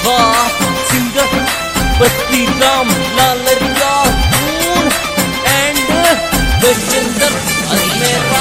था singer Batti Ram Lalariya and Gajendra Ajmera.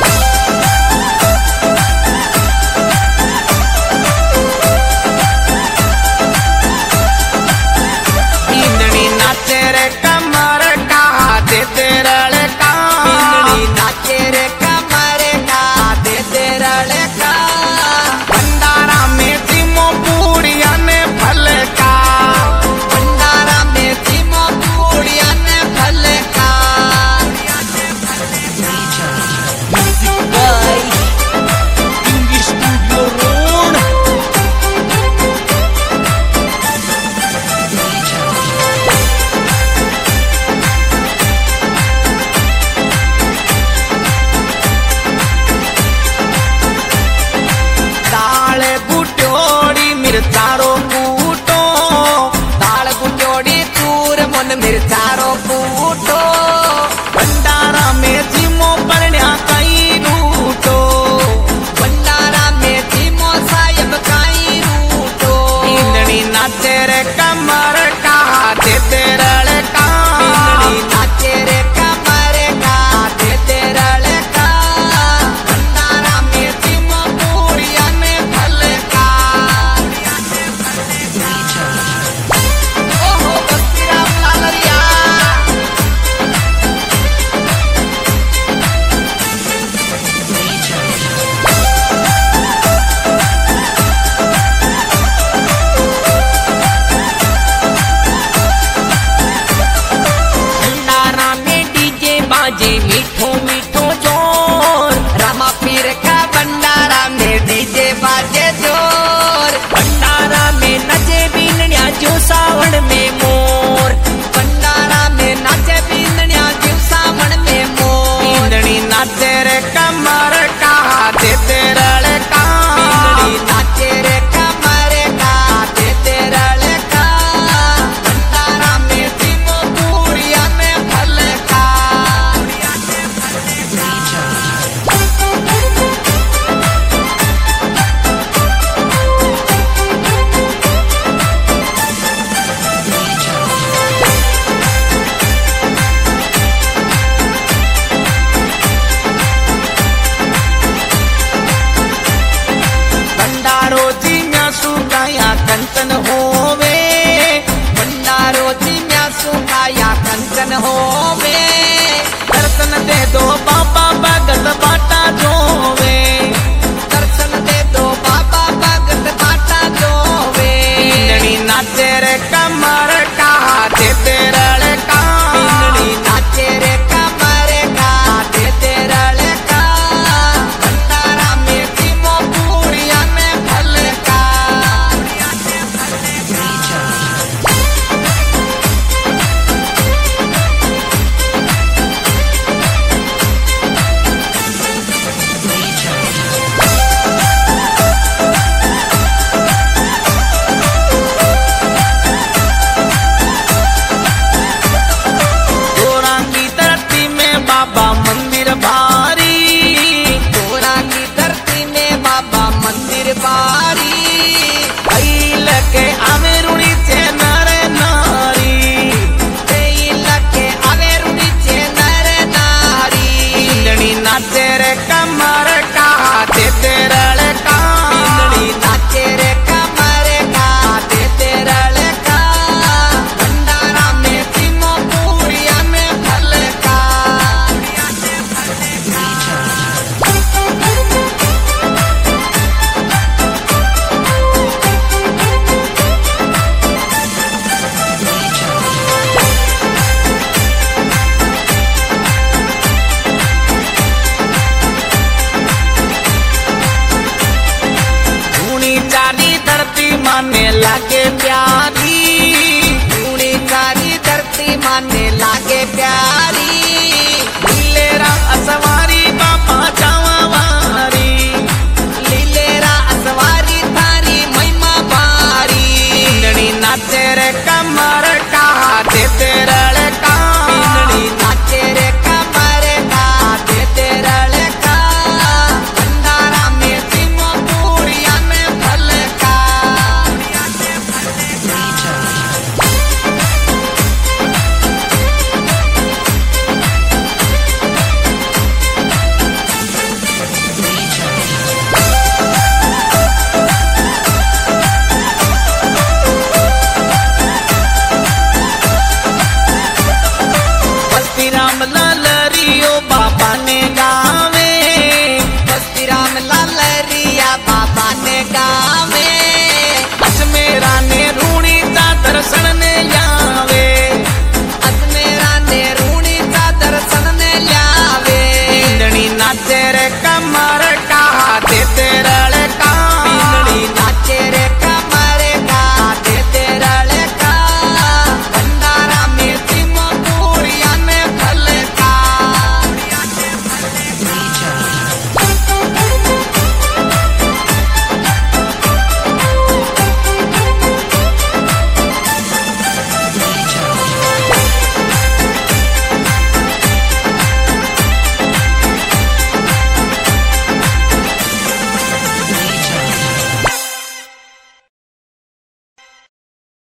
मिर्चारो कूटो दाल गुटोड़ी चूर मन मिर्चारो कूटो भंडारा में जीमो परण्या कई रूटो भंडारा में जीमो साहेब कई रूटो इंदनी नाचे रे कमर का देते रड़का इंदनी नाचे रे कमर का देते रड़का भंडारा में जीमो पूड़िया में फलका मीठो मीठो जोर रामा पीर का भंडारा में डीजे बाजे जोर भंडारा में नचे बीननिया जो सावन में मोर भंडारा में नाचे बीननिया जो सावन में मोर बीननी नाचे रे कमर का देते रड़का बीननी नाचे रे कमर का देते रड़का भंडारा में जीमो पूड़िया में फलका भंडारो जी म्या सुखाया कंचन होवे भंडारो जी म्या सुखाया कंचन होवे दर्शन दे दो बाबा भगत बाटा जोवे दर्शन दे दो बाबा भगत बाटा जोवे इंदनी नाचे रे कमर का देते रड़का इंदनी नाचे रे कमर का देते रड़का भंडारा में जीमो पूड़िया में फलका बाबा मंदिर भारी तोरा की धरती में बाबा मंदिर भारी ऐल के आवे रुणी छे नर नारी ऐल के आवे रुणी छे नर नारी इंदनी नाचे रे कमर का देते रड़का इंदनी नाचे रे कमर का देते रड़का भंडारा में जीमो पूड़िया में फलका धरती माने लागे प्यार